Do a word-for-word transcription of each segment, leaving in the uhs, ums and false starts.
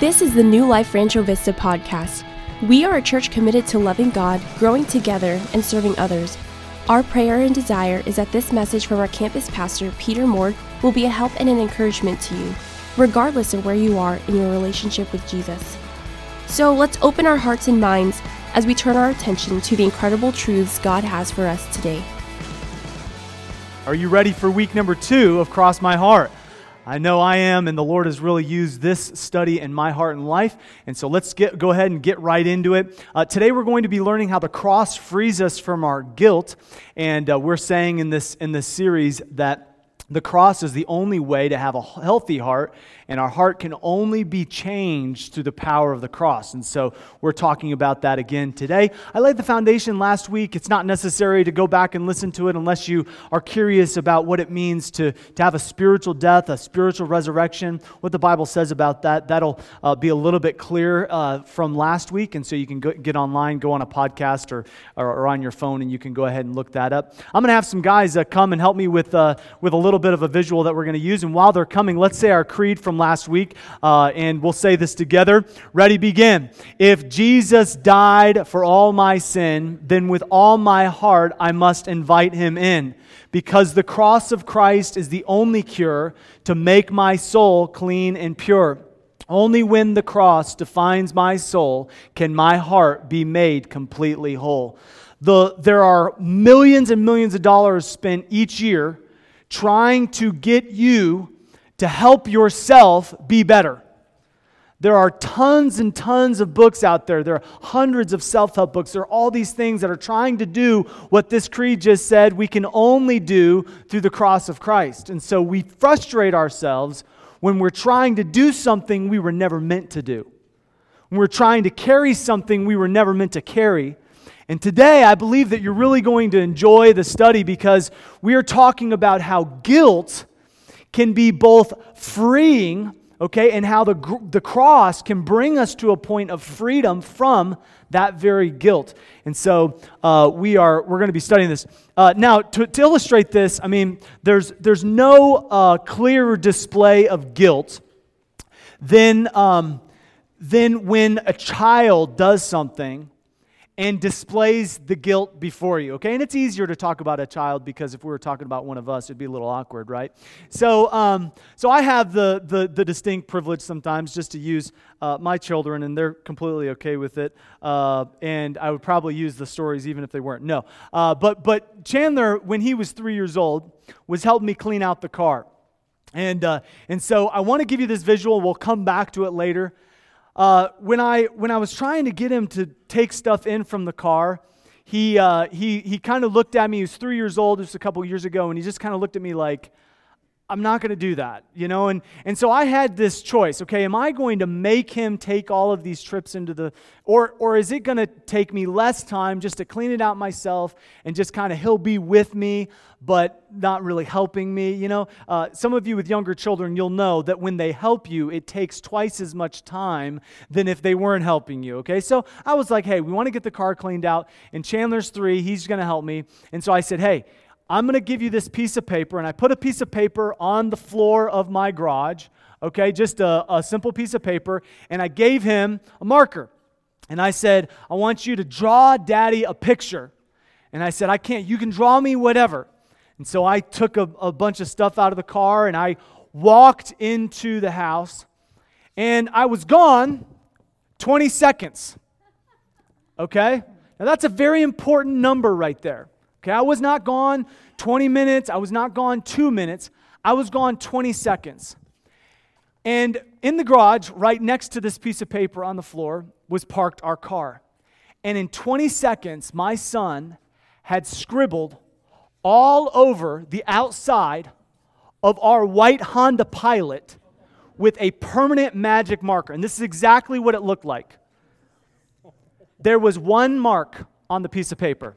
This is the New Life Rancho Vista podcast. We are a church committed to loving God, growing together, and serving others. Our prayer and desire is that this message from our campus pastor, Peter Moore, will be a help and an encouragement to you, regardless of where you are in your relationship with Jesus. So let's open our hearts and minds as we turn our attention to the incredible truths God has for us today. Are you ready for week number two of Cross My Heart? I know I am, and the Lord has really used this study in my heart and life, and so let's get go ahead and get right into it. Uh, today we're going to be learning how the cross frees us from our guilt, and uh, we're saying in this in this series that the cross is the only way to have a healthy heart, and our heart can only be changed through the power of the cross. And so we're talking about that again today. I laid the foundation last week. It's not necessary to go back and listen to it unless you are curious about what it means to, to have a spiritual death, a spiritual resurrection, what the Bible says about that. That'll uh, be a little bit clear uh, from last week, and so you can go, get online, go on a podcast or, or, or on your phone, and you can go ahead and look that up. I'm going to have some guys uh, come and help me with, uh, with a little bit of a visual that we're going to use, and while they're coming, let's say our creed from last week, uh, and we'll say this together. Ready, begin. If Jesus died for all my sin, then with all my heart I must invite him in, because the cross of Christ is the only cure to make my soul clean and pure. Only when the cross defines my soul can my heart be made completely whole. The, there are millions and millions of dollars spent each year trying to get you to help yourself be better. There are tons and tons of books out there. There are hundreds of self-help books. There are all these things that are trying to do what this creed just said we can only do through the cross of Christ. And so we frustrate ourselves when we're trying to do something we were never meant to do. When we're trying to carry something we were never meant to carry. And today, I believe that you're really going to enjoy the study because we are talking about how guilt can be both freeing, okay, and how the, the cross can bring us to a point of freedom from that very guilt. And so uh, we are we're going to be studying this. Uh, now, to, to illustrate this, I mean, there's there's no uh, clearer display of guilt than um, than when a child does something and displays the guilt before you, okay? And it's easier to talk about a child because if we were talking about one of us, it'd be a little awkward, right? So um, so I have the, the the distinct privilege sometimes just to use uh, my children, and they're completely okay with it. Uh, and I would probably use the stories even if they weren't. No. Uh, but, but Chandler, when he was three years old, was helping me clean out the car. And, uh, and so I want to give you this visual. We'll come back to it later. Uh, when I when I was trying to get him to take stuff in from the car, he uh, he he kind of looked at me. He was three years old, just a couple years ago, and he just kind of looked at me like, I'm not going to do that, you know? And and so I had this choice, okay, am I going to make him take all of these trips into the, or or is it going to take me less time just to clean it out myself and just kind of he'll be with me, but not really helping me, you know? Uh, some of you with younger children, you'll know that when they help you, it takes twice as much time than if they weren't helping you, okay? So I was like, hey, we want to get the car cleaned out, and Chandler's three, he's going to help me. And so I said, hey, I'm going to give you this piece of paper, and I put a piece of paper on the floor of my garage, okay, just a, a simple piece of paper, and I gave him a marker. And I said, I want you to draw Daddy a picture. And I said, I can't, you can draw me whatever. And so I took a, a bunch of stuff out of the car, and I walked into the house, and I was gone twenty seconds, okay? Now that's a very important number right there. Okay, I was not gone twenty minutes. I was not gone two minutes. I was gone twenty seconds. And in the garage, right next to this piece of paper on the floor, was parked our car. And in twenty seconds, my son had scribbled all over the outside of our white Honda Pilot with a permanent magic marker. And this is exactly what it looked like. There was one mark on the piece of paper.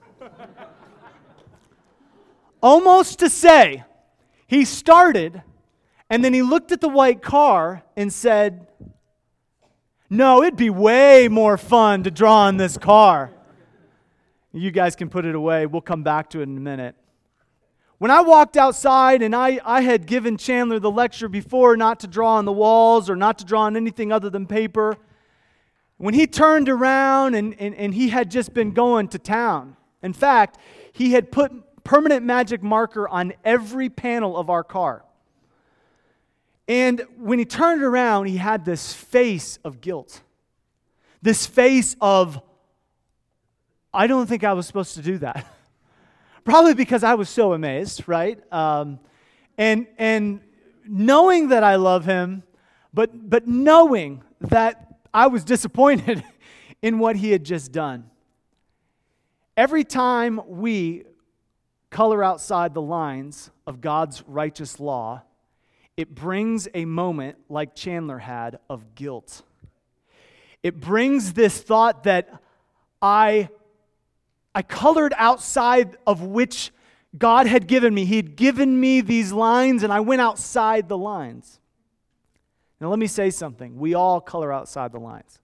Almost to say, he started, and then he looked at the white car and said, no, it'd be way more fun to draw on this car. You guys can put it away. We'll come back to it in a minute. When I walked outside and I, I had given Chandler the lecture before not to draw on the walls or not to draw on anything other than paper, when he turned around and, and, and he had just been going to town. In fact, he had put permanent magic marker on every panel of our car. And when he turned around, he had this face of guilt. This face of, I don't think I was supposed to do that. Probably because I was so amazed, right? Um, and and knowing that I love him, but but knowing that I was disappointed in what he had just done. Every time we color outside the lines of God's righteous law, it brings a moment like Chandler had of guilt. It brings this thought that I I colored outside of which God had given me. He had given me these lines, and I went outside the lines. Now, let me say something. We all color outside the lines.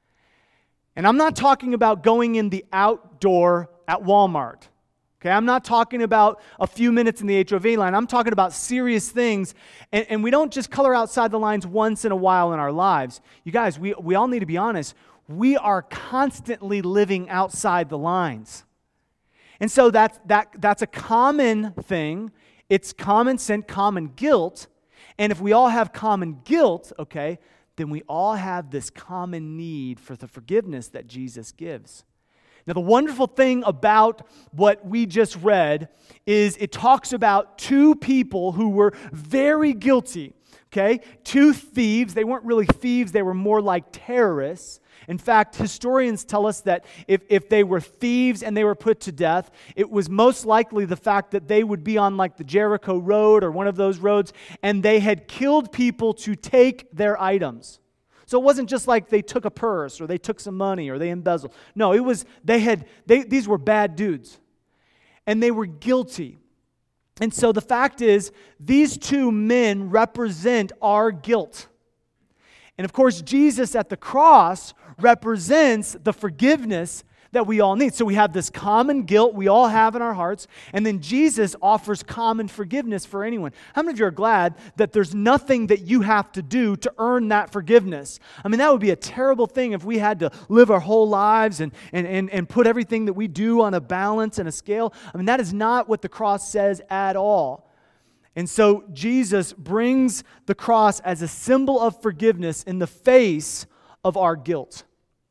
And I'm not talking about going in the outdoor at Walmart. Okay, I'm not talking about a few minutes in the H O V line. I'm talking about serious things. And, and we don't just color outside the lines once in a while in our lives. You guys, we, we all need to be honest. We are constantly living outside the lines. And so that's, that, that's a common thing. It's common sin, common guilt. And if we all have common guilt, okay, then we all have this common need for the forgiveness that Jesus gives. Now, the wonderful thing about what we just read is it talks about two people who were very guilty, okay? Two thieves. They weren't really thieves. They were more like terrorists. In fact, historians tell us that if, if they were thieves and they were put to death, it was most likely the fact that they would be on like the Jericho Road or one of those roads, and they had killed people to take their items. So it wasn't just like they took a purse or they took some money or they embezzled. No, it was, they had, they, these were bad dudes. And they were guilty. And so the fact is, these two men represent our guilt. And of course, Jesus at the cross represents the forgiveness that we all need. So we have this common guilt we all have in our hearts, and then Jesus offers common forgiveness for anyone. How many of you are glad that there's nothing that you have to do to earn that forgiveness? I mean, that would be a terrible thing if we had to live our whole lives and, and, and, and put everything that we do on a balance and a scale. I mean, that is not what the cross says at all. And so Jesus brings the cross as a symbol of forgiveness in the face of our guilt.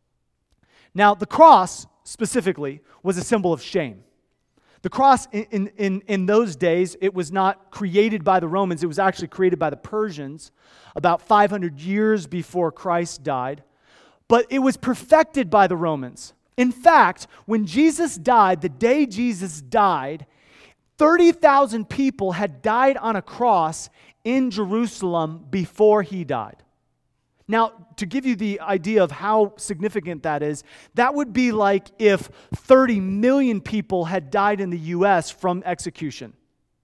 Now, the cross specifically was a symbol of shame. The cross in, in, in those days, it was not created by the Romans. It was actually created by the Persians about five hundred years before Christ died. But it was perfected by the Romans. In fact, when Jesus died, the day Jesus died, thirty thousand people had died on a cross in Jerusalem before he died. Now, to give you the idea of how significant that is, that would be like if thirty million people had died in the U S from execution.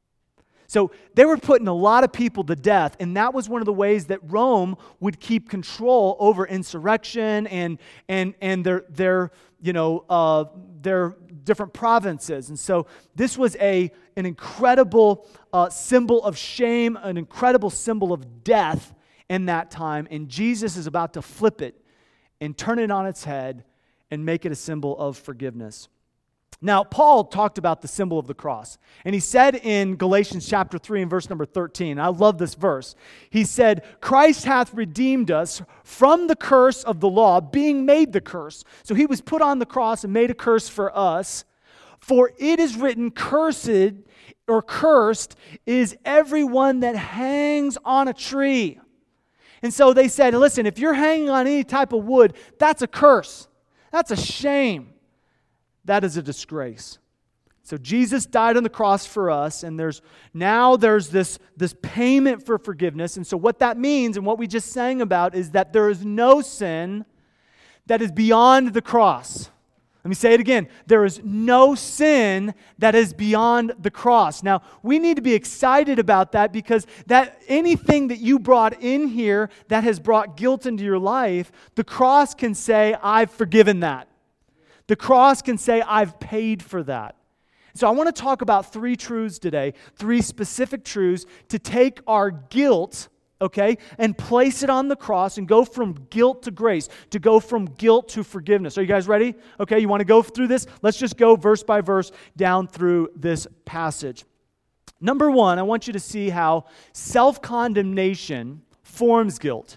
So they were putting a lot of people to death, and that was one of the ways that Rome would keep control over insurrection and and and their their you know uh, their different provinces. And so this was a an incredible uh, symbol of shame, an incredible symbol of death in that time, and Jesus is about to flip it and turn it on its head and make it a symbol of forgiveness. Now, Paul talked about the symbol of the cross, and he said in Galatians chapter three and verse number thirteen, I love this verse, he said, Christ hath redeemed us from the curse of the law, being made the curse. So he was put on the cross and made a curse for us, for it is written, cursed or cursed is everyone that hangs on a tree. And so they said, listen, if you're hanging on any type of wood, that's a curse. That's a shame. That is a disgrace. So Jesus died on the cross for us, and there's now there's this, this payment for forgiveness. And so what that means, and what we just sang about, is that there is no sin that is beyond the cross. Let me say it again. There is no sin that is beyond the cross. Now, we need to be excited about that, because that anything that you brought in here that has brought guilt into your life, the cross can say, I've forgiven that. The cross can say, I've paid for that. So I want to talk about three truths today, three specific truths to take our guilt, okay, and place it on the cross and go from guilt to grace, to go from guilt to forgiveness. Are you guys ready? Okay, you want to go through this? Let's just go verse by verse down through this passage. Number one, I want you to see how self-condemnation forms guilt.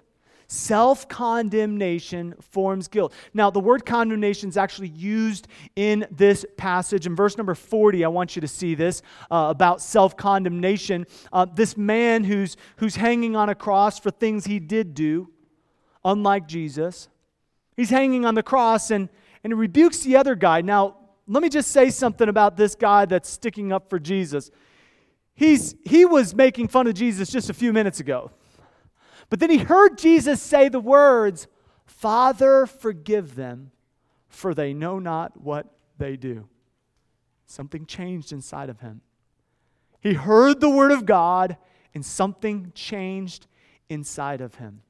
Self-condemnation forms guilt. Now, the word condemnation is actually used in this passage. In verse number forty, I want you to see this uh, about self-condemnation. Uh, this man who's, who's hanging on a cross for things he did do, unlike Jesus. He's hanging on the cross and, and he rebukes the other guy. Now, let me just say something about this guy that's sticking up for Jesus. He's, he was making fun of Jesus just a few minutes ago. But then he heard Jesus say the words, "Father, forgive them, for they know not what they do." Something changed inside of him. He heard the word of God, and something changed inside of him.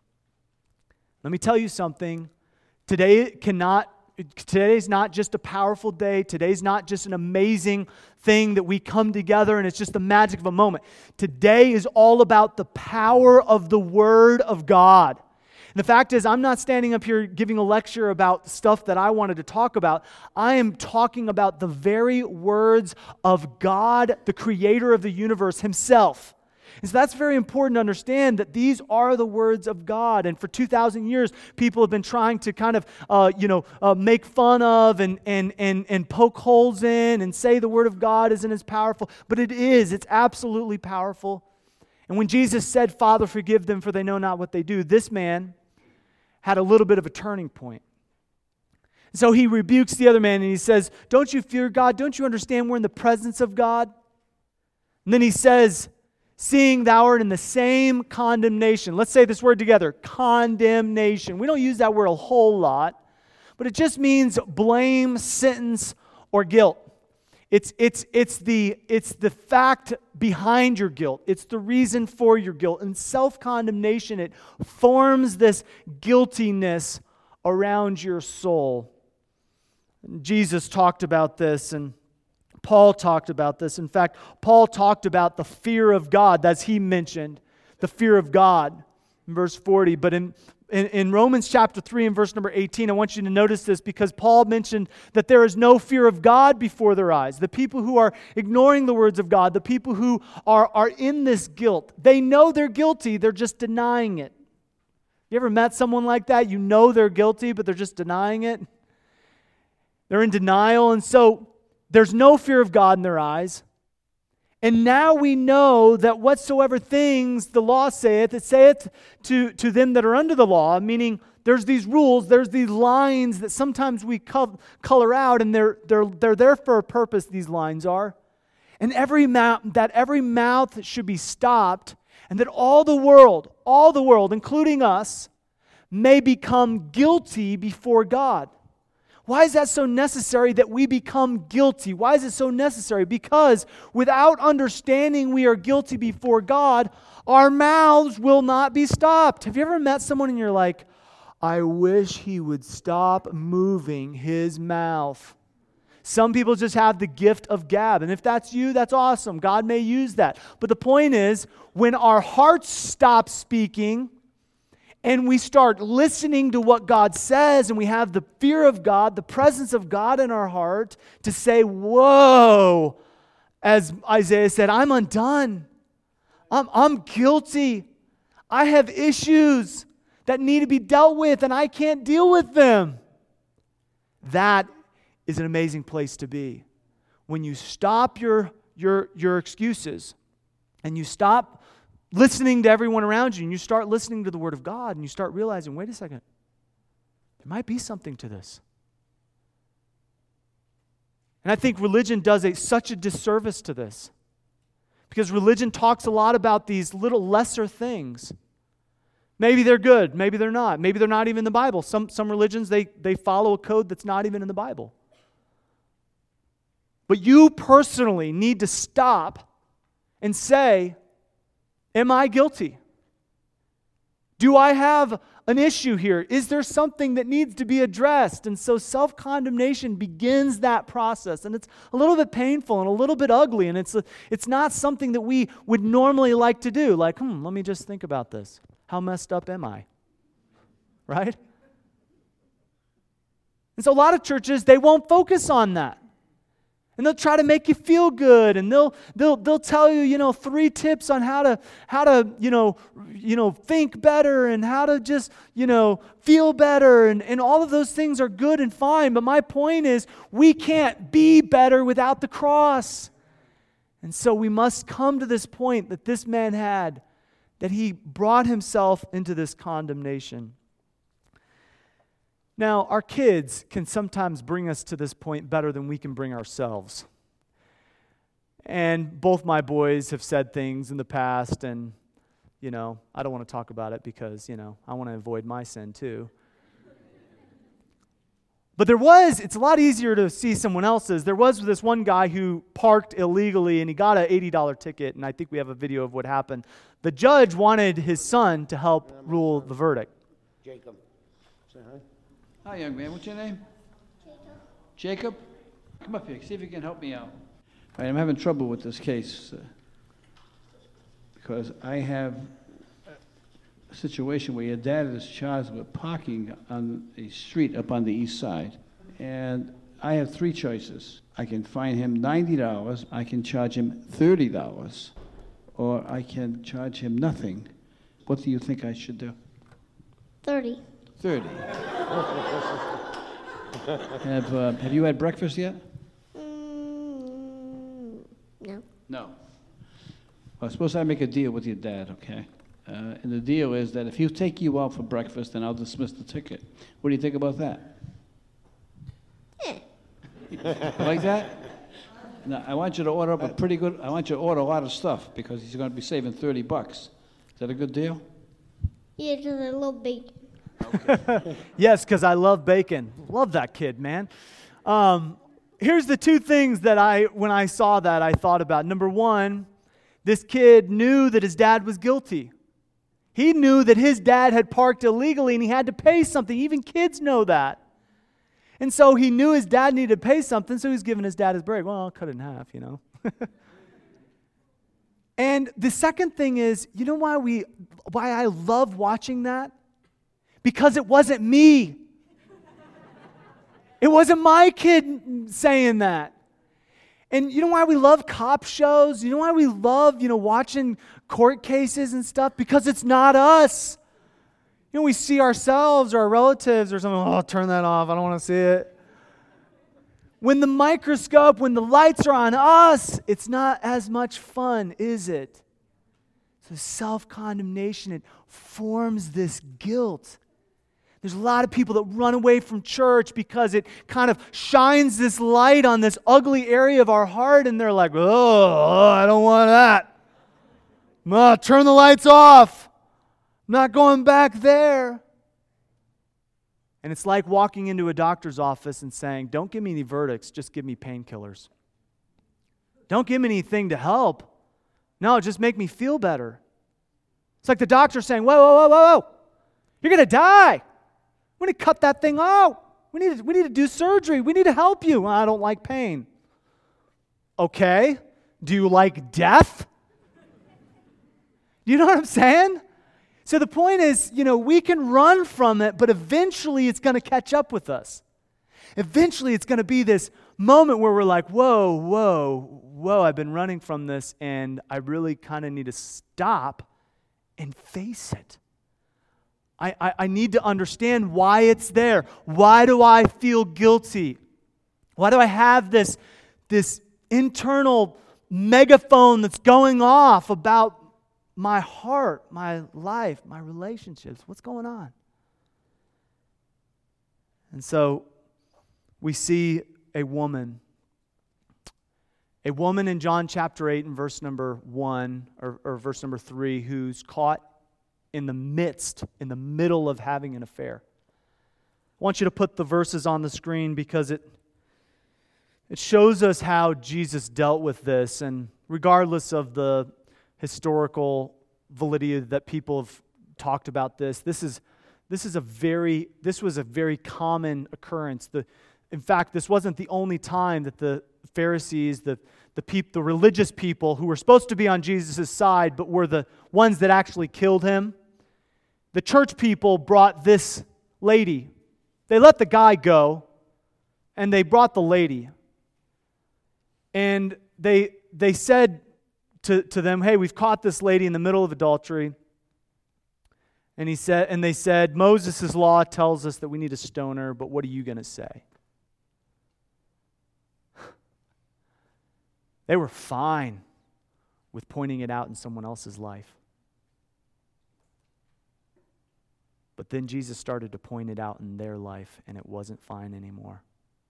Let me tell you something. Today cannot Today's not just a powerful day. Today's not just an amazing thing that we come together and it's just the magic of a moment. Today is all about the power of the Word of God. And the fact is, I'm not standing up here giving a lecture about stuff that I wanted to talk about. I am talking about the very words of God, the Creator of the universe Himself. And so that's very important to understand that these are the words of God. And for two thousand years, people have been trying to kind of, uh, you know, uh, make fun of and, and, and, and poke holes in and say the word of God isn't as powerful. But it is. It's absolutely powerful. And when Jesus said, "Father, forgive them, for they know not what they do," this man had a little bit of a turning point. So he rebukes the other man and he says, "Don't you fear God? Don't you understand we're in the presence of God?" And then he says, "Seeing thou art in the same condemnation." Let's say this word together, condemnation. We don't use that word a whole lot, but it just means blame, sentence, or guilt. It's, it's, it's, the, it's the fact behind your guilt. It's the reason for your guilt. And self-condemnation, it forms this guiltiness around your soul. And Jesus talked about this, and Paul talked about this. In fact, Paul talked about the fear of God, as he mentioned, the fear of God in verse forty. But in, in, in Romans chapter three and verse number eighteen, I want you to notice this because Paul mentioned that there is no fear of God before their eyes. The people who are ignoring the words of God, the people who are, are in this guilt, they know they're guilty, they're just denying it. You ever met someone like that? You know they're guilty, but they're just denying it. They're in denial, and so there's no fear of God in their eyes. And now we know that whatsoever things the law saith, it saith to, to them that are under the law, meaning there's these rules, there's these lines that sometimes we co- color out, and they're, they're, they're there for a purpose, these lines are. And every mouth, that every mouth should be stopped, and that all the world, all the world, including us, may become guilty before God. Why is that so necessary that we become guilty? Why is it so necessary? Because without understanding we are guilty before God, our mouths will not be stopped. Have you ever met someone and you're like, "I wish he would stop moving his mouth"? Some people just have the gift of gab. And if that's you, that's awesome. God may use that. But the point is, when our hearts stop speaking, and we start listening to what God says, and we have the fear of God, the presence of God in our heart to say, "Whoa," as Isaiah said, "I'm undone. I'm, I'm guilty. I have issues that need to be dealt with, and I can't deal with them." That is an amazing place to be. When you stop your, your, your excuses, and you stop listening to everyone around you, and you start listening to the Word of God, and you start realizing, wait a second, there might be something to this. And I think religion does a, such a disservice to this. Because religion talks a lot about these little lesser things. Maybe they're good, maybe they're not. Maybe they're not even in the Bible. Some, some religions, they, they follow a code that's not even in the Bible. But you personally need to stop and say, am I guilty? Do I have an issue here? Is there something that needs to be addressed? And so self-condemnation begins that process. And it's a little bit painful and a little bit ugly. And it's, a, it's not something that we would normally like to do. Like, hmm, let me just think about this. How messed up am I? Right? And so a lot of churches, they won't focus on that. And they'll try to make you feel good, and they'll they'll they'll tell you, you know, three tips on how to how to, you know, you know, think better and how to just, you know, feel better, and, and all of those things are good and fine. But my point is, we can't be better without the cross. And so we must come to this point that this man had, that he brought himself into this condemnation. Now, our kids can sometimes bring us to this point better than we can bring ourselves. And both my boys have said things in the past, and, you know, I don't want to talk about it because, you know, I want to avoid my sin too. But there was, it's a lot easier to see someone else's. There was this one guy who parked illegally, and he got an eighty dollars ticket, and I think we have a video of what happened. The judge wanted his son to help rule the verdict. Jacob. Say hi. Hi, young man. What's your name? Jacob. Jacob? Come up here. See if you can help me out. All right, I'm having trouble with this case uh, because I have a situation where your dad is charged with parking on a street up on the east side. And I have three choices. I can fine him ninety dollars, I can charge him thirty dollars, or I can charge him nothing. What do you think I should do? thirty. thirty. have, uh, have you had breakfast yet? Mm, no. No. Well, suppose I make a deal with your dad, okay? Uh, and the deal is that if he'll take you out for breakfast, then I'll dismiss the ticket. What do you think about that? Yeah. Like that? Now, I want you to order up a pretty good, I want you to order a lot of stuff because he's going to be saving thirty bucks. Is that a good deal? Yeah, because I love bacon. Yes, because I love bacon. Love that kid, man. Um, here's the two things that I, when I saw that, I thought about. Number one, this kid knew that his dad was guilty. He knew that his dad had parked illegally and he had to pay something. Even kids know that. And so he knew his dad needed to pay something, so he's giving his dad his break. Well, I'll cut it in half, you know. And the second thing is, you know why we, why I love watching that? Because it wasn't me. It wasn't my kid saying that. And you know why we love cop shows? You know why we love, you know, watching court cases and stuff? Because it's not us. You know, we see ourselves or our relatives or something, oh, I'll turn that off, I don't want to see it. When the microscope, when the lights are on us, it's not as much fun, is it? So self-condemnation, it forms this guilt. There's a lot of people that run away from church because it kind of shines this light on this ugly area of our heart, and they're like, oh, I don't want that. Oh, turn the lights off. I'm not going back there. And it's like walking into a doctor's office and saying, don't give me any verdicts, just give me painkillers. Don't give me anything to help. No, just make me feel better. It's like the doctor saying, whoa, whoa, whoa, whoa, whoa. You're going to die. We need to cut that thing out. We need to, we need to do surgery. We need to help you. Well, I don't like pain. Okay. Do you like death? You know what I'm saying? So the point is, you know, we can run from it, but eventually it's going to catch up with us. Eventually it's going to be this moment where we're like, whoa, whoa, whoa, I've been running from this, and I really kind of need to stop and face it. I, I, I need to understand why it's there. Why do I feel guilty? Why do I have this, this internal megaphone that's going off about my heart, my life, my relationships? What's going on? And so we see a woman. A woman in John chapter eight and verse number one, or, or verse number three, who's caught in the midst, in the middle of having an affair. I want you to put the verses on the screen because it, it shows us how Jesus dealt with this, and regardless of the historical validity that people have talked about this. This is this is a very this was a very common occurrence. The in fact, this wasn't the only time that the Pharisees, the the peop, the religious people who were supposed to be on Jesus' side, but were the ones that actually killed him. The church people brought this lady. They let the guy go, and they brought the lady. And they they said to, to them, hey, we've caught this lady in the middle of adultery. And he said, and they said, Moses' law tells us that we need to stone her, but what are you going to say? They were fine with pointing it out in someone else's life. But then Jesus started to point it out in their life, and it wasn't fine anymore.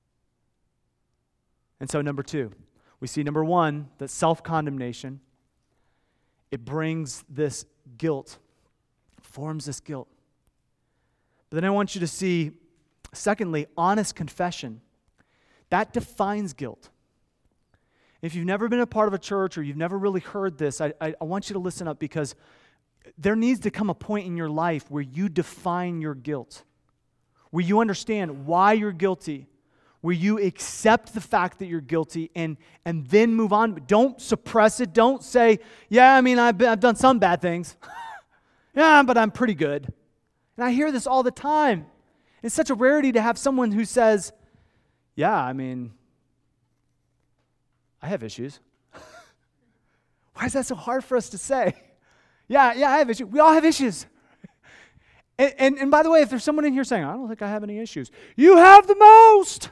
And so number two, we see number one, that self-condemnation, it brings this guilt, forms this guilt. But then I want you to see, secondly, honest confession. That defines guilt. If you've never been a part of a church or you've never really heard this, I, I, I want you to listen up, because there needs to come a point in your life where you define your guilt, where you understand why you're guilty, where you accept the fact that you're guilty and, and then move on. Don't suppress it. Don't say, yeah, I mean, I've, been, I've done some bad things. Yeah, but I'm pretty good. And I hear this all the time. It's such a rarity to have someone who says, yeah, I mean, I have issues. Why is that so hard for us to say? Yeah, yeah, I have issues. We all have issues. And, and, and by the way, if there's someone in here saying, I don't think I have any issues, you have the most.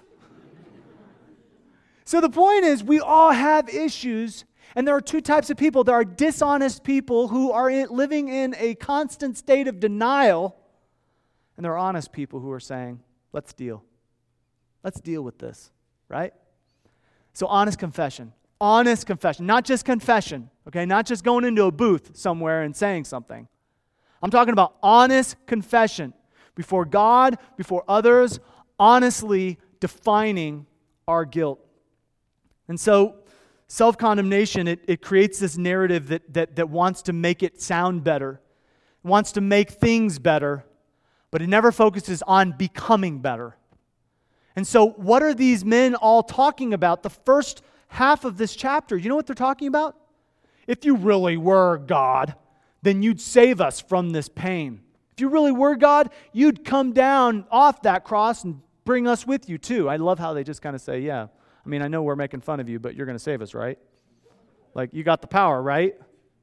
So the point is, we all have issues, and there are two types of people. There are dishonest people who are in, living in a constant state of denial, and there are honest people who are saying, let's deal. Let's deal with this, right? So honest confession. Honest confession. Not just confession, okay? Not just going into a booth somewhere and saying something. I'm talking about honest confession before God, before others, honestly defining our guilt. And so self-condemnation, it, it creates this narrative that, that, that wants to make it sound better, wants to make things better, but it never focuses on becoming better. And so what are these men all talking about? The first half of this chapter, you know what they're talking about? If you really were God, then you'd save us from this pain. If you really were God, you'd come down off that cross and bring us with you too. I love how they just kind of say, yeah, I mean, I know we're making fun of you, but you're going to save us, right? Like, you got the power, right?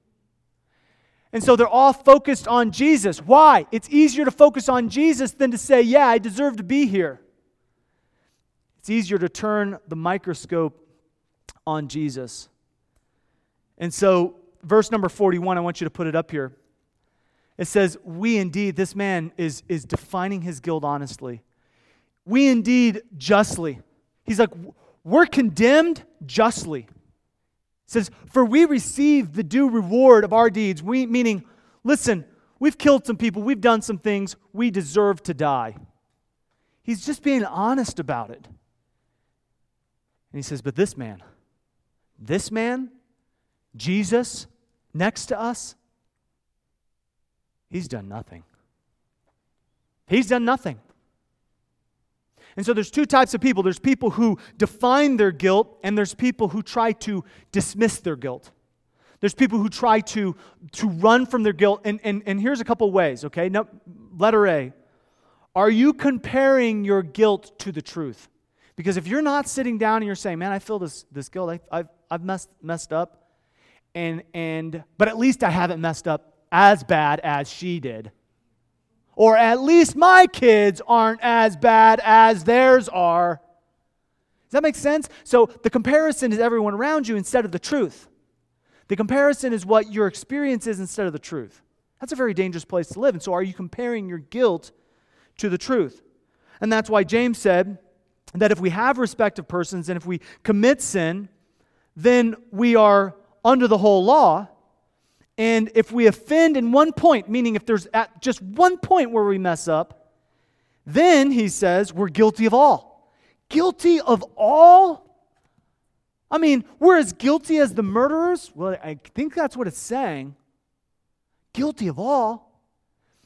And so they're all focused on Jesus. Why? It's easier to focus on Jesus than to say, yeah, I deserve to be here. It's easier to turn the microscope on Jesus. And so, verse number forty-one, I want you to put it up here. It says, we indeed, this man is, is defining his guilt honestly. We indeed justly. He's like, we're condemned justly. It says, for we receive the due reward of our deeds. We, meaning, listen, we've killed some people, we've done some things, we deserve to die. He's just being honest about it. And he says, but this man, this man, Jesus, next to us, he's done nothing. He's done nothing. And so there's two types of people. There's people who define their guilt, and there's people who try to dismiss their guilt. There's people who try to, to run from their guilt. And, and, and here's a couple ways, okay? No, letter A. Are you comparing your guilt to the truth? Because if you're not sitting down and you're saying, man, I feel this, this guilt, I, I've, I've messed, messed up, and, and but at least I haven't messed up as bad as she did. Or at least my kids aren't as bad as theirs are. Does that make sense? So the comparison is everyone around you instead of the truth. The comparison is what your experience is instead of the truth. That's a very dangerous place to live. And so are you comparing your guilt to the truth? And that's why James said that if we have respect of persons and if we commit sin, then we are under the whole law. And if we offend in one point, meaning if there's at just one point where we mess up, then, he says, we're guilty of all. Guilty of all? I mean, we're as guilty as the murderers? Well, I think that's what it's saying. Guilty of all.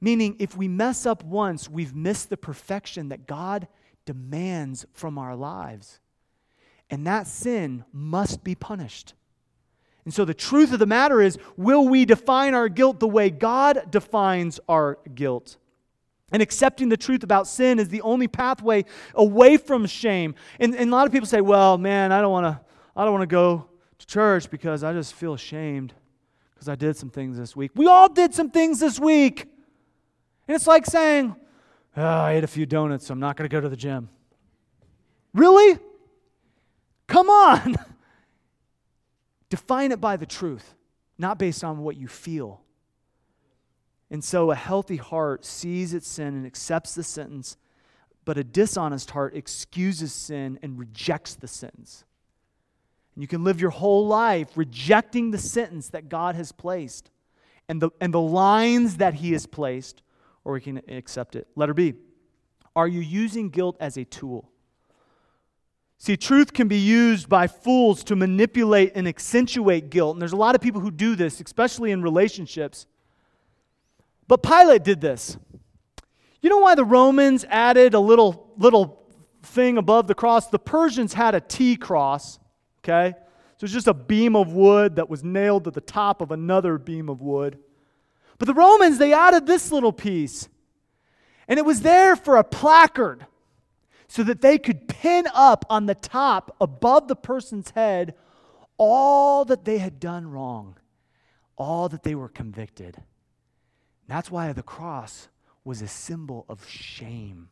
Meaning, if we mess up once, we've missed the perfection that God demands from our lives. And that sin must be punished. And so the truth of the matter is, will we define our guilt the way God defines our guilt? And accepting the truth about sin is the only pathway away from shame. And, and a lot of people say, well, man, I don't want to I don't want to go to church because I just feel ashamed because I did some things this week. We all did some things this week. And it's like saying, oh, I ate a few donuts, so I'm not going to go to the gym. Really? Come on. Define it by the truth, not based on what you feel. And so a healthy heart sees its sin and accepts the sentence, but a dishonest heart excuses sin and rejects the sentence. And you can live your whole life rejecting the sentence that God has placed and the, and the lines that He has placed, or we can accept it. Letter B, are you using guilt as a tool? See, truth can be used by fools to manipulate and accentuate guilt. And there's a lot of people who do this, especially in relationships. But Pilate did this. You know why the Romans added a little, little thing above the cross? The Persians had a T cross, okay? So it's just a beam of wood that was nailed to the top of another beam of wood. But the Romans, they added this little piece. And it was there for a placard, so that they could pin up on the top above the person's head all that they had done wrong, all that they were convicted. That's why the cross was a symbol of shame.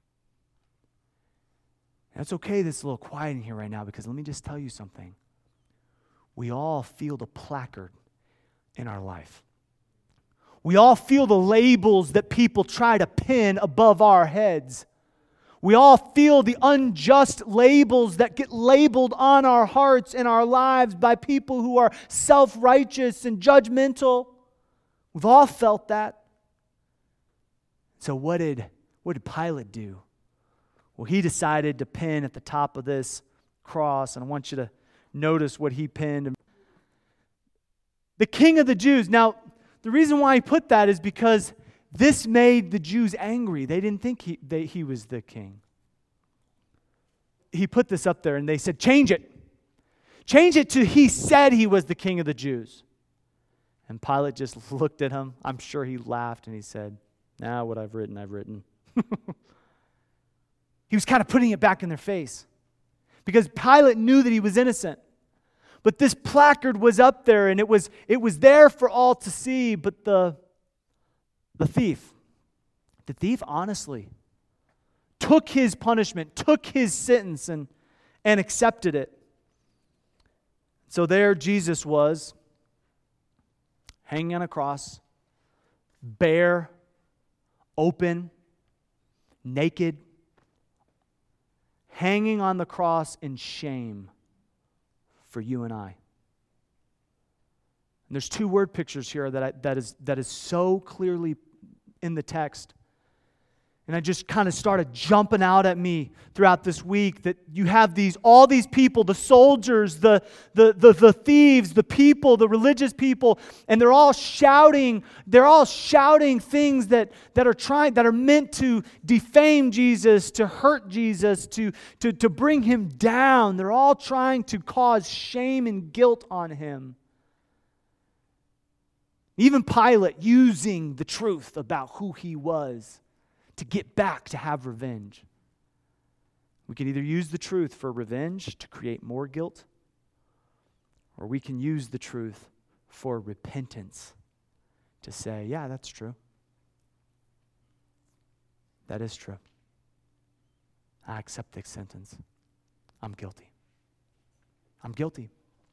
And it's okay that it's a little quiet in here right now, because let me just tell you something. We all feel the placard in our life. We all feel the labels that people try to pin above our heads. We all feel the unjust labels that get labeled on our hearts and our lives by people who are self-righteous and judgmental. We've all felt that. So what did, what did Pilate do? Well, he decided to pin at the top of this cross, and I want you to notice what he pinned. The King of the Jews. Now, the reason why he put that is because this made the Jews angry. They didn't think he, they, he was the king. He put this up there and they said, change it. Change it to he said he was the King of the Jews. And Pilate just looked at him. I'm sure he laughed and he said, nah, what I've written, I've written. He was kind of putting it back in their face, because Pilate knew that he was innocent. But this placard was up there, and it was, it was there for all to see, but the The thief, the thief honestly took his punishment, took his sentence, and, and accepted it. So there Jesus was, hanging on a cross, bare, open, naked, hanging on the cross in shame for you and I. And there's two word pictures here that I, that is that is so clearly in the text. And I just kind of started jumping out at me throughout this week that you have these all these people, the soldiers, the, the, the, the thieves, the people, the religious people, and they're all shouting, they're all shouting things that, that are trying, that are meant to defame Jesus, to hurt Jesus, to, to, to bring him down. They're all trying to cause shame and guilt on him. Even Pilate using the truth about who he was to get back to have revenge. We can either use the truth for revenge to create more guilt, or we can use the truth for repentance to say, yeah, that's true. That is true. I accept the sentence. I'm guilty. I'm guilty.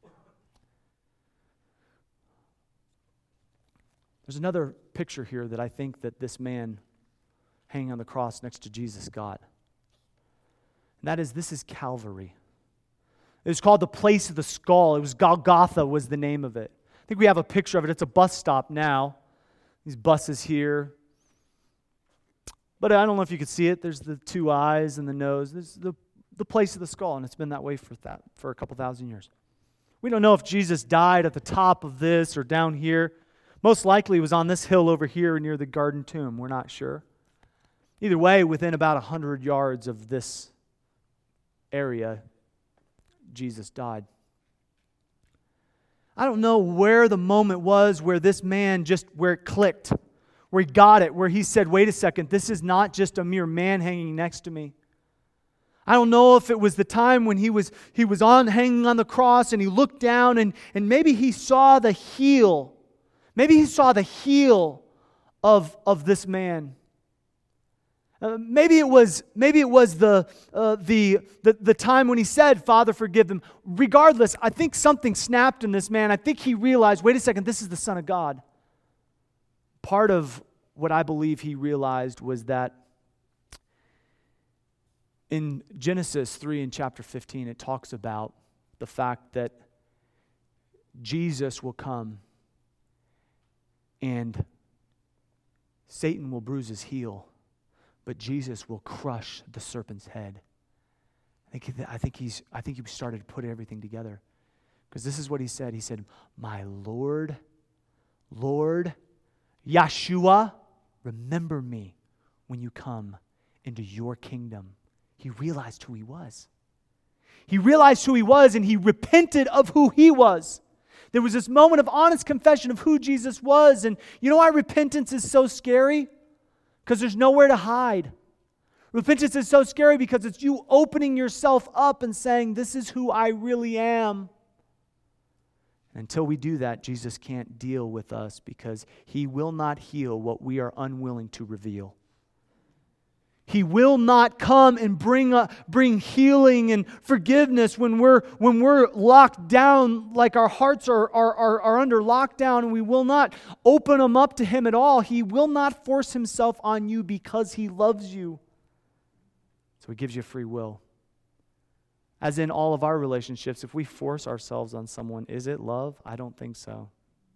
There's another picture here that I think that this man hanging on the cross next to Jesus got. And that is, this is Calvary. It was called the place of the skull. It was Golgotha was the name of it. I think we have a picture of it. It's a bus stop now. These buses here. But I don't know if you could see it. There's the two eyes and the nose. There's the, the place of the skull, and it's been that way for that for a couple thousand years. We don't know if Jesus died at the top of this or down here. Most likely it was on this hill over here near the Garden Tomb. We're not sure. Either way, within about one hundred yards of this area, Jesus died. I don't know where the moment was where this man just, where it clicked, where he got it, where he said, wait a second, this is not just a mere man hanging next to me. I don't know if it was the time when he was he was on hanging on the cross and he looked down and, and maybe he saw the heel. Maybe he saw the heel of, of this man. Uh, maybe it was maybe it was the, uh, the the the time when he said, Father, forgive them. Regardless, I think something snapped in this man. I think he realized, wait a second, this is the Son of God. Part of what I believe he realized was that in Genesis three in chapter fifteen, it talks about the fact that Jesus will come and Satan will bruise his heel, but Jesus will crush the serpent's head. I think, I think he's. I think he started to put everything together, because this is what he said. He said, "My Lord, Lord, Yeshua, remember me when you come into your kingdom." He realized who he was. He realized who he was, and he repented of who he was. There was this moment of honest confession of who Jesus was. And you know why repentance is so scary? Because there's nowhere to hide. Repentance is so scary because it's you opening yourself up and saying, this is who I really am. And until we do that, Jesus can't deal with us because he will not heal what we are unwilling to reveal. He will not come and bring uh, bring healing and forgiveness when we're when we're locked down, like our hearts are, are, are, are under lockdown, and we will not open them up to him at all. He will not force himself on you because he loves you. So he gives you free will. As in all of our relationships, if we force ourselves on someone, is it love? I don't think so.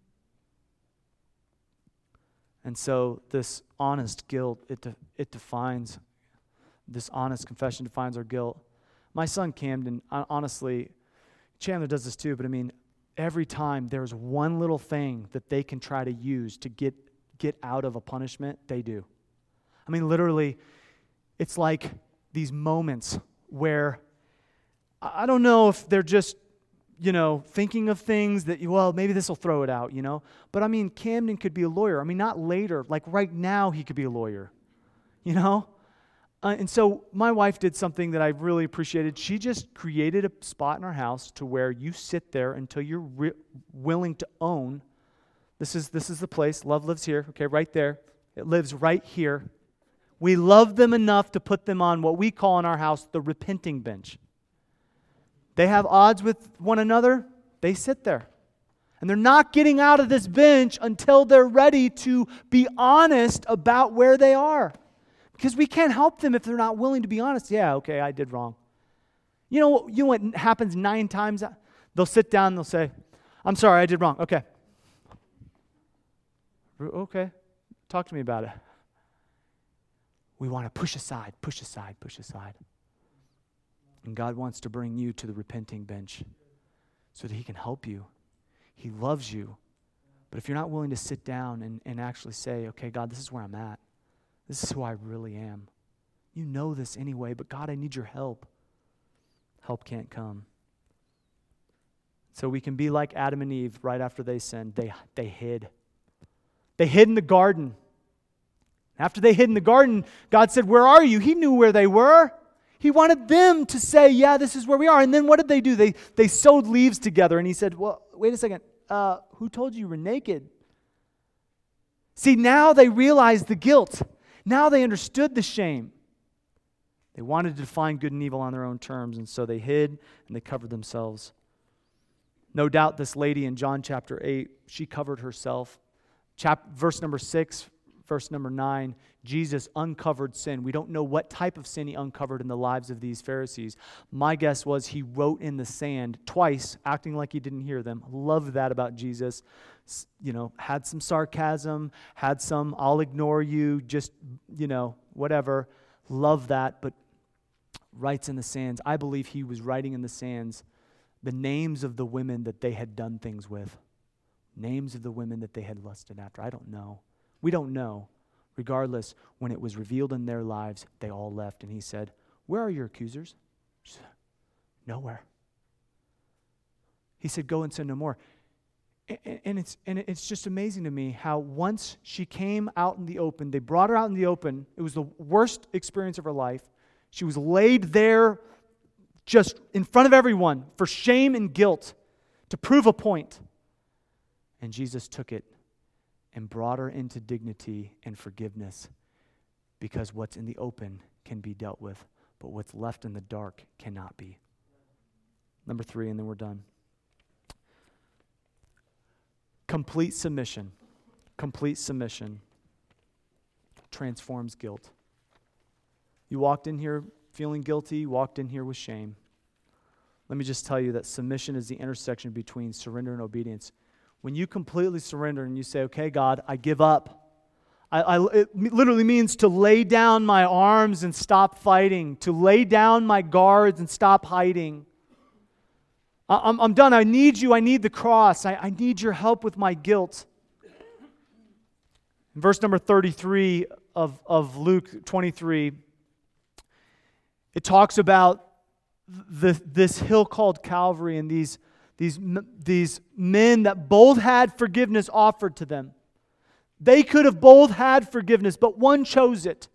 And so this honest guilt, it de- it defines, this honest confession defines our guilt. My son Camden, honestly, Chandler does this too, but I mean, every time there's one little thing that they can try to use to get, get out of a punishment, they do. I mean, literally, it's like these moments where, I don't know if they're just, you know, thinking of things that, well, maybe this will throw it out, you know. But I mean, Camden could be a lawyer. I mean, not later, like right now he could be a lawyer, you know. Uh, and so my wife did something that I really appreciated. She just created a spot in our house to where you sit there until you're re- willing to own. This is this is the place. Love lives here, okay, right there. It lives right here. We love them enough to put them on what we call in our house the repenting bench. They have odds with one another, they sit there. And they're not getting out of this bench until they're ready to be honest about where they are. Because we can't help them if they're not willing to be honest. Yeah, okay, I did wrong. You know, you know what happens nine times? They'll sit down and they'll say, I'm sorry, I did wrong. Okay. Okay, talk to me about it. We want to push aside, push aside, push aside. And God wants to bring you to the repenting bench so that he can help you. He loves you. But if you're not willing to sit down and, and actually say, okay, God, this is where I'm at. This is who I really am. You know this anyway, but God, I need your help. Help can't come. So we can be like Adam and Eve right after they sinned. They, they hid. They hid in the garden. After they hid in the garden, God said, where are you? He knew where they were. He wanted them to say, yeah, this is where we are. And then what did they do? They they sewed leaves together. And he said, well, wait a second. Uh, who told you you were naked? See, now they realized the guilt. Now they understood the shame. They wanted to define good and evil on their own terms. And so they hid and they covered themselves. No doubt this lady in John chapter eight, she covered herself. Chap- verse number six, verse number nine, Jesus uncovered sin. We don't know what type of sin he uncovered in the lives of these Pharisees. My guess was he wrote in the sand twice, acting like he didn't hear them. Love that about Jesus. You know, had some sarcasm, had some, I'll ignore you, just, you know, whatever. Love that, but writes in the sands. I believe he was writing in the sands the names of the women that they had done things with. names of the women that they had lusted after. I don't know. We don't know. Regardless, when it was revealed in their lives, they all left. And he said, where are your accusers? She said, nowhere. He said, go and sin no more. And it's, and it's just amazing to me how once she came out in the open, they brought her out in the open. It was the worst experience of her life. She was laid there just in front of everyone for shame and guilt to prove a point. And Jesus took it and brought her into dignity and forgiveness, because what's in the open can be dealt with, but what's left in the dark cannot be. Number three, and then we're done. Complete submission. Complete submission transforms guilt. You walked in here feeling guilty, you walked in here with shame. Let me just tell you that submission is the intersection between surrender and obedience. When you completely surrender and you say, okay, God, I give up. I, I, it literally means to lay down my arms and stop fighting, to lay down my guards and stop hiding. I, I'm, I'm done. I need you. I need the cross. I, I need your help with my guilt. In verse number thirty-three of, of Luke twenty-three, it talks about the, this hill called Calvary and these, these, these men that both had forgiveness offered to them. They could have both had forgiveness, but one chose it.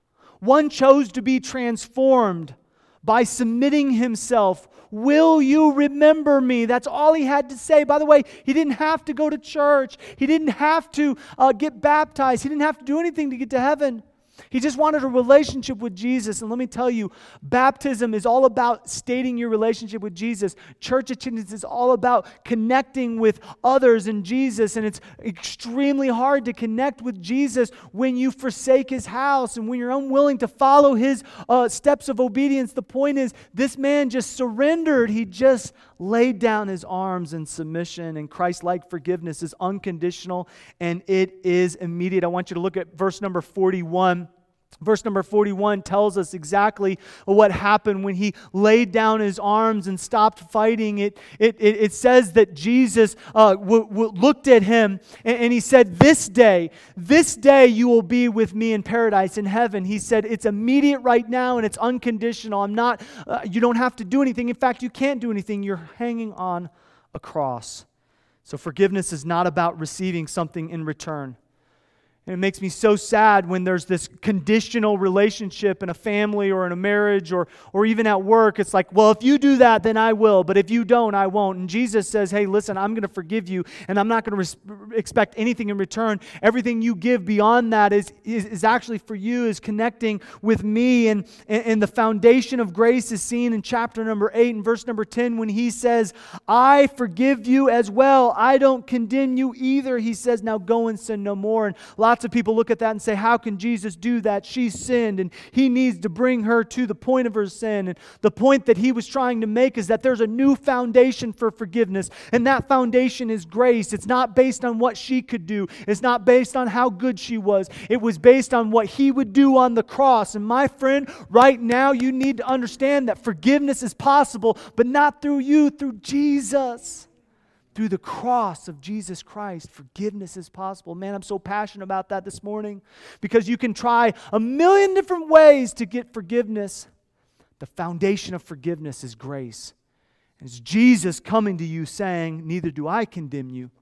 One chose to be transformed by submitting himself. Will you remember me? That's all he had to say. By the way, he didn't have to go to church. He didn't have to uh, get baptized. He didn't have to do anything to get to heaven. He just wanted a relationship with Jesus. And let me tell you, baptism is all about stating your relationship with Jesus. Church attendance is all about connecting with others in Jesus. And it's extremely hard to connect with Jesus when you forsake His house and when you're unwilling to follow His uh, steps of obedience. The point is, this man just surrendered. He just laid down his arms in submission. And Christ-like forgiveness is unconditional and it is immediate. I want you to look at verse number forty-one. Verse number forty-one tells us exactly what happened when he laid down his arms and stopped fighting. It, it, it, it says that Jesus uh, w- w- looked at him and, and he said, this day, this day you will be with me in paradise, in heaven. He said, it's immediate right now and it's unconditional. I'm not, uh, you don't have to do anything. In fact, you can't do anything. You're hanging on a cross. So forgiveness is not about receiving something in return. And it makes me so sad when there's this conditional relationship in a family or in a marriage or, or even at work. It's like, well, if you do that, then I will. But if you don't, I won't. And Jesus says, hey, listen, I'm going to forgive you. And I'm not going to res- expect anything in return. Everything you give beyond that is, is, is actually for you, is connecting with me. And, and, and the foundation of grace is seen in chapter number eight and verse number ten when he says, I forgive you as well. I don't condemn you either. He says, now go and sin no more. And lots of people look at that and say, how can Jesus do that? She sinned and he needs to bring her to the point of her sin. And the point that he was trying to make is that there's a new foundation for forgiveness. And that foundation is grace. It's not based on what she could do. It's not based on how good she was. It was based on what he would do on the cross. And my friend, right now you need to understand that forgiveness is possible, but not through you, through Jesus. Through the cross of Jesus Christ, forgiveness is possible. Man, I'm so passionate about that this morning because you can try a million different ways to get forgiveness. The foundation of forgiveness is grace. And it's Jesus coming to you saying, neither do I condemn you.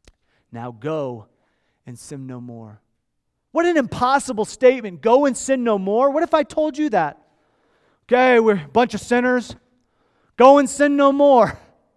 Now go and sin no more. What an impossible statement. Go and sin no more. What if I told you that? Okay, we're a bunch of sinners. Go and sin no more.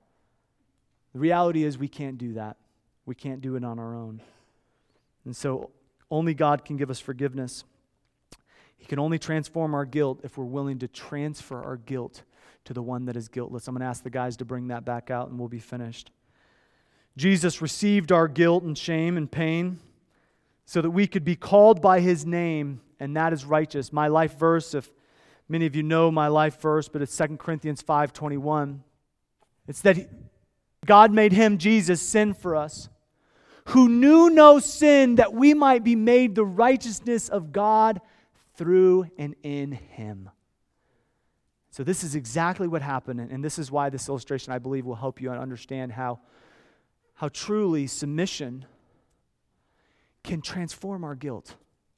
The reality is we can't do that. We can't do it on our own. And so only God can give us forgiveness. He can only transform our guilt if we're willing to transfer our guilt to the one that is guiltless. I'm going to ask the guys to bring that back out and we'll be finished. Jesus received our guilt and shame and pain so that we could be called by His name, and that is righteous. My life verse, if many of you know my life verse, but it's Second Corinthians five twenty-one. It's that He, God made Him, Jesus, sin for us, who knew no sin, that we might be made the righteousness of God through and in Him. So this is exactly what happened, and this is why this illustration, I believe, will help you understand how how truly submission can transform our guilt.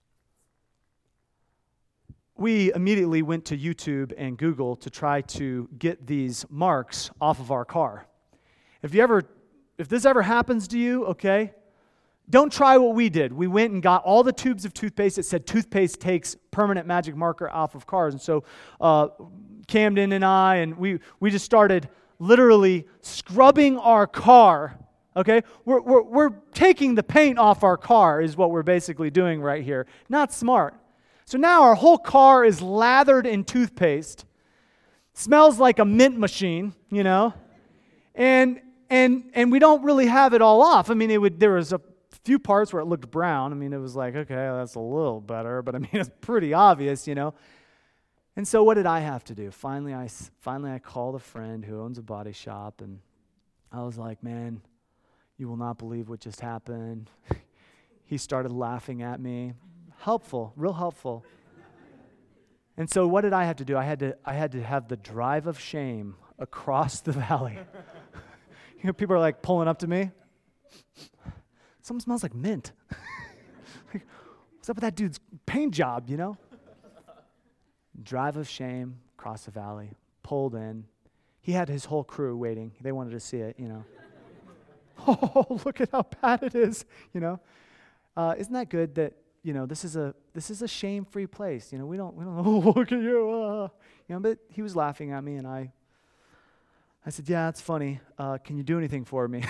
We immediately went to YouTube and Google to try to get these marks off of our car. If you ever, if this ever happens to you, okay, don't try what we did. We went and got all the tubes of toothpaste. It said toothpaste takes permanent magic marker off of cars. And so uh, Camden and I, and we, we just started literally scrubbing our car. Okay, we're, we're, we're taking the paint off our car is what we're basically doing right here. Not smart. So now our whole car is lathered in toothpaste, smells like a mint machine, you know, and and and we don't really have it all off. I mean, it would. There was a few parts where it looked brown. I mean, it was like, okay, that's a little better, but I mean, it's pretty obvious, you know. And so, what did I have to do? Finally, I finally I called a friend who owns a body shop, and I was like, man, you will not believe what just happened. He started laughing at me. Helpful, real helpful. And so what did I have to do? I had to I had to have the drive of shame across the valley. You know, people are like pulling up to me. Something smells like mint. Like, what's up with that dude's paint job, you know? Drive of shame across the valley, pulled in. He had his whole crew waiting. They wanted to see it, you know. Oh, look at how bad it is, you know. Uh, isn't that good that, you know, this is a this is a shame-free place. You know, we don't we don't. Oh, look at you, uh. you know. But he was laughing at me, and I. I said, "Yeah, it's funny. Uh, can you do anything for me?"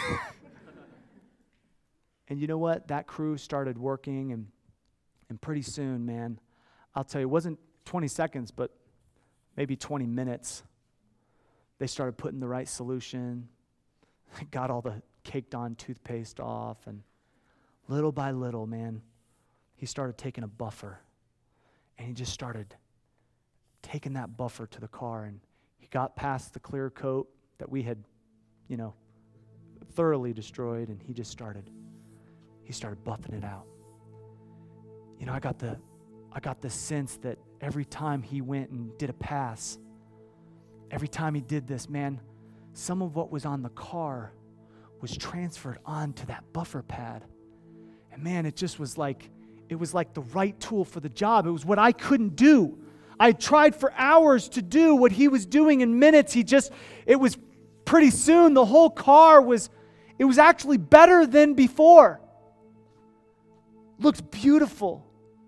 And you know what? That crew started working, and and pretty soon, man, I'll tell you, it wasn't twenty seconds, but maybe twenty minutes. They started putting the right solution. Got all the caked-on toothpaste off, and little by little, man, he started taking a buffer, and he just started taking that buffer to the car, and he got past the clear coat that we had, you know, thoroughly destroyed, and he just started, he started buffing it out. You know, I got the, I got the sense that every time he went and did a pass, every time he did this, man, some of what was on the car was transferred onto that buffer pad. And man, it just was like, it was like the right tool for the job. It was what I couldn't do. I tried for hours to do what he was doing in minutes. He just, it was pretty soon, the whole car was, it was actually better than before. Looked beautiful.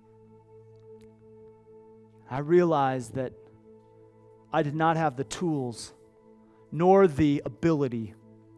I realized that I did not have the tools nor the ability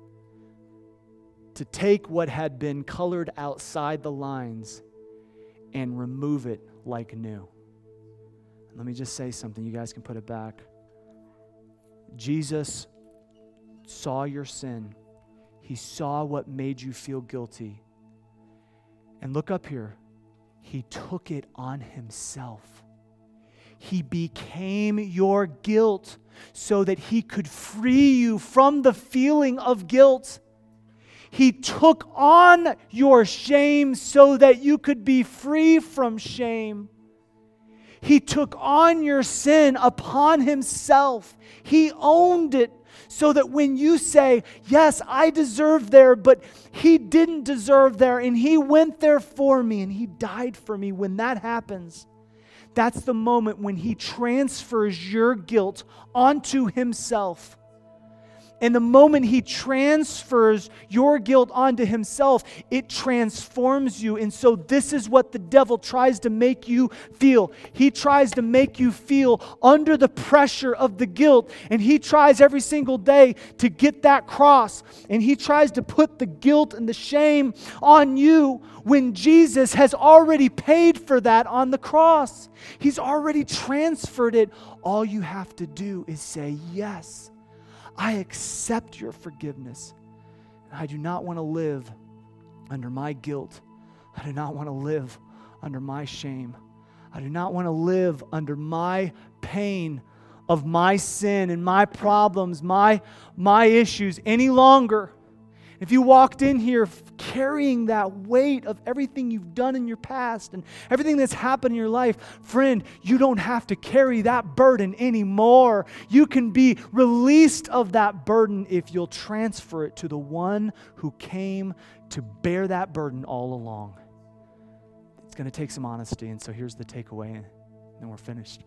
to take what had been colored outside the lines and remove it like new. Let me just say something. You guys can put it back. Jesus saw your sin. He saw what made you feel guilty. And look up here. He took it on himself. He became your guilt so that he could free you from the feeling of guilt. He took on your shame so that you could be free from shame. He took on your sin upon himself. He owned it so that when you say, yes, I deserve there, but he didn't deserve there, and he went there for me, and he died for me. When that happens, that's the moment when he transfers your guilt onto himself. And the moment he transfers your guilt onto himself, it transforms you. And so this is what the devil tries to make you feel. He tries to make you feel under the pressure of the guilt. And he tries every single day to get that cross. And he tries to put the guilt and the shame on you when Jesus has already paid for that on the cross. He's already transferred it. All you have to do is say yes. I accept your forgiveness. And I do not want to live under my guilt. I do not want to live under my shame. I do not want to live under my pain of my sin and my problems, my, my issues any longer. If you walked in here carrying that weight of everything you've done in your past and everything that's happened in your life, friend, you don't have to carry that burden anymore. You can be released of that burden if you'll transfer it to the one who came to bear that burden all along. It's going to take some honesty, and so here's the takeaway, and then we're finished.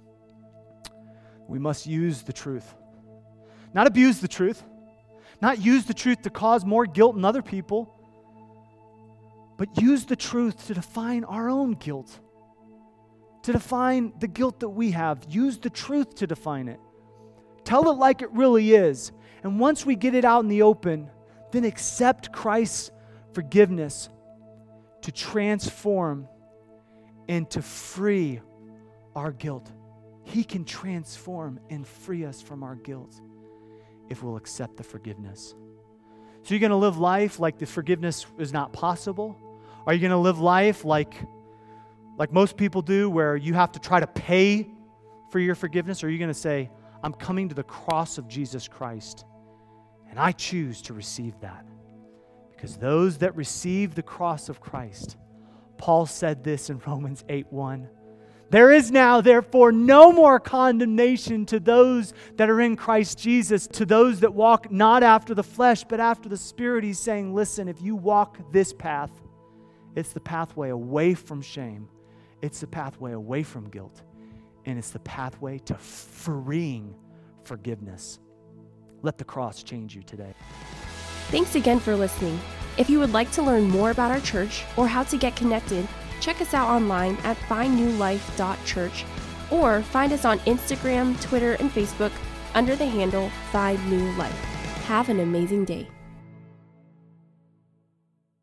We must use the truth. Not abuse the truth. Not use the truth to cause more guilt in other people, but use the truth to define our own guilt, to define the guilt that we have. Use the truth to define it. Tell it like it really is. And once we get it out in the open, then accept Christ's forgiveness to transform and to free our guilt. He can transform and free us from our guilt if we'll accept the forgiveness. So you're going to live life like the forgiveness is not possible? Are you going to live life like, like most people do, where you have to try to pay for your forgiveness? Or are you going to say, I'm coming to the cross of Jesus Christ, and I choose to receive that? Because those that receive the cross of Christ, Paul said this in Romans eight one, there is now, therefore, no more condemnation to those that are in Christ Jesus, to those that walk not after the flesh, but after the Spirit. He's saying, listen, if you walk this path, it's the pathway away from shame. It's the pathway away from guilt. And it's the pathway to freeing forgiveness. Let the cross change you today. Thanks again for listening. If you would like to learn more about our church or how to get connected, check us out online at find new life dot church or find us on Instagram, Twitter, and Facebook under the handle Find New Life. Have an amazing day.